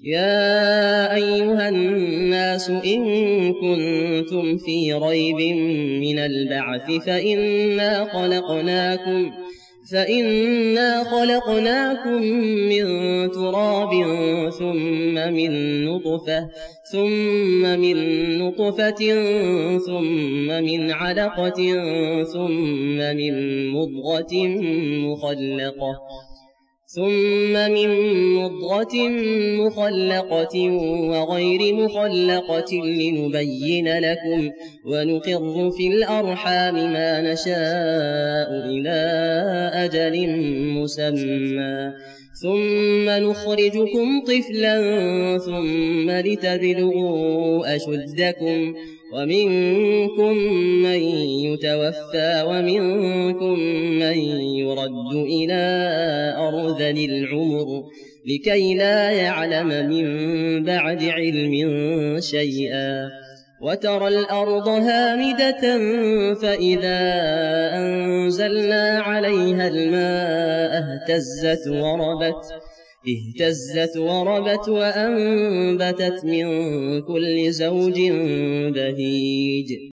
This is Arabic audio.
يا أيها الناس إن كنتم في ريب من البعث فإنا خلقناكم من تراب ثم من نطفة ثم من علقة ثم من مضغة مخلقة وغير مخلقة لنبين لكم ونقر في الأرحام ما نشاء إلى أجل مسمى ثم نخرجكم طفلا ثم لتبلغوا أشدكم ومنكم من يتوفى ومنكم من يرد إلى أرذل العمر لكي لا يعلم من بعد علم شيئا وترى الأرض هامدة فإذا أنزلنا عليها الماء اهتزت وربت وأنبتت من كل زوج بهيج